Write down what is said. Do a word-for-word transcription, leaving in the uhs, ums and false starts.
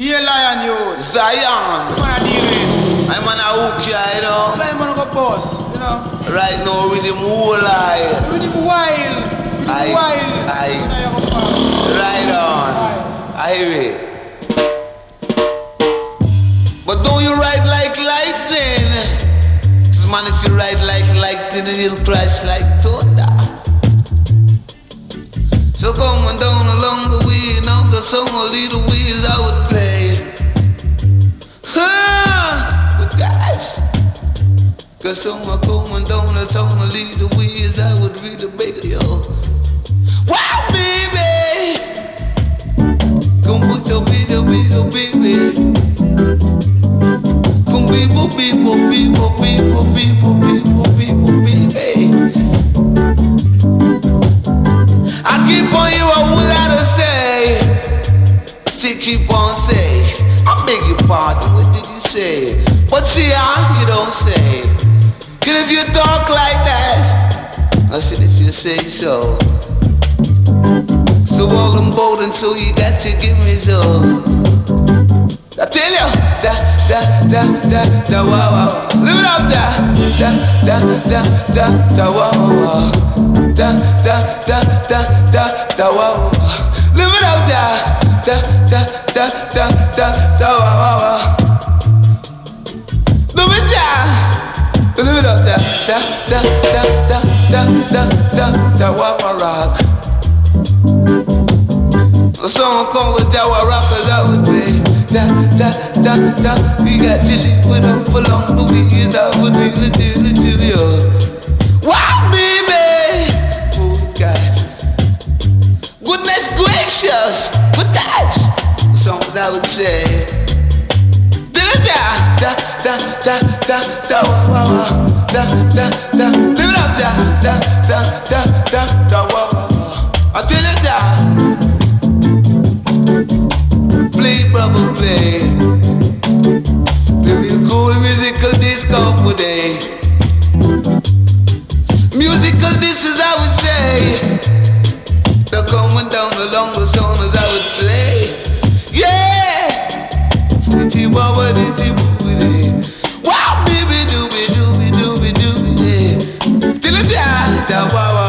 Here lion you. Zion. Man a deal with. I'm on a hook here, you know. Like man go boss, you know. Right now, with him whole eye. With him wild. With him Aight, wild. aight. Aye, Right on. I hear it. But don't you ride like lightning? Cause man, if you ride like lightning, it'll crash like thunder. So come on down along the way, now the song will lead the ways I would play. Huh, but guys, cause someone coming down the song will lead the ways I would really beg you. Wow, baby, come put your baby, baby, baby. Come people, people, people, people, people, people, people, baby. I keep on you a whole lot to say. Still keep on saying. I beg your pardon, what did you say? But see how you don't say. Cause if you talk like that, I said if you say so. So all I'm bold until you got to give me so. I tell you, da da da da da wow wow. Live it up, da da da da da da wow wow. Da da da da da da wow. Live it up, da da da da da da da wow wow. Live it down, live it up, da da da da da da da da wow wow rock. The song called the Jawa Rappers I would play. Da da da da. We got to live with them for long the ways I would really do to you. Wow, baby! Oh God. Goodness gracious! Good touch! The songs I would say. Da da da da da da da wow wow. Da da da. Live it up, da da da da da da wow wow. I tell you that. Play, brother, play. The real cool musical disco for day. Musical discs, I would say. They're coming down along the songs I would play. Yeah! Ditty baba, ditty booty. Wow, baby, dooby, dooby, dooby, dooby. Till it's da, da, wow,